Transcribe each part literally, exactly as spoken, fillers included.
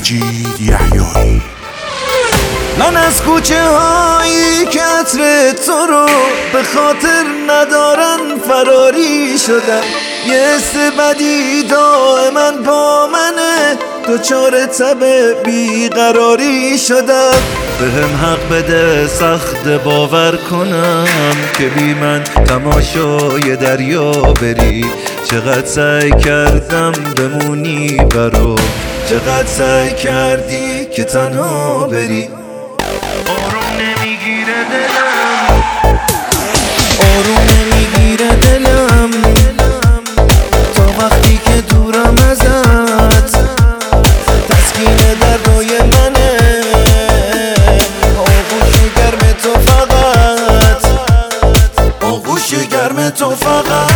مجید یحیایی. من از کوچه هایی که عطر تو رو به خاطر ندارن فراری شدم. یه حس بدی دائما با منه، دوچار تب بیقراری شدم. به هم حق بده سخت باور کنم که بی من تماشای دریا بری. چقدر سعی کردم بمونی برام، چقدر سعی کردی که تنها بری. آروم نمیگیره دلم، آروم نمیگیره دلم تا وقتی که دورم ازت. تسکین دردای منه، آغوش گرم تو فقط، آغوش گرم تو فقط.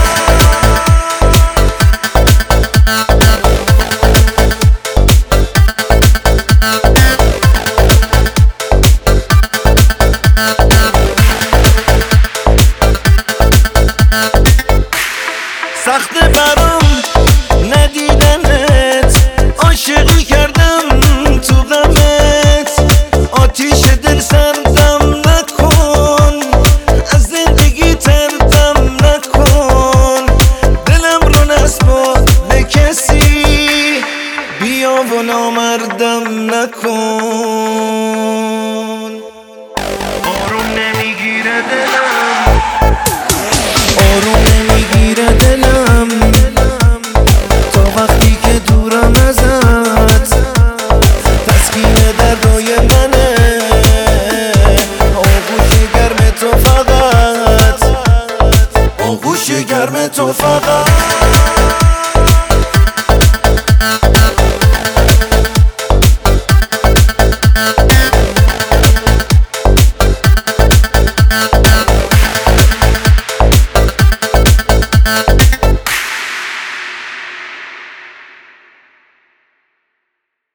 سخت برام ندیدنت، عاشقی کردم تو غمت. آتیش دل سردم نکن، از زندگی تردم نکن. دلم رو نسپار به کسی، بیا و نامردم نکن. آروم نمیگیره دلم، آروم نمیگیره دلم تا وقتی که دورم ازت. تسکین دردای منه، آغوش گرم تو فقط، آغوش گرم تو فقط.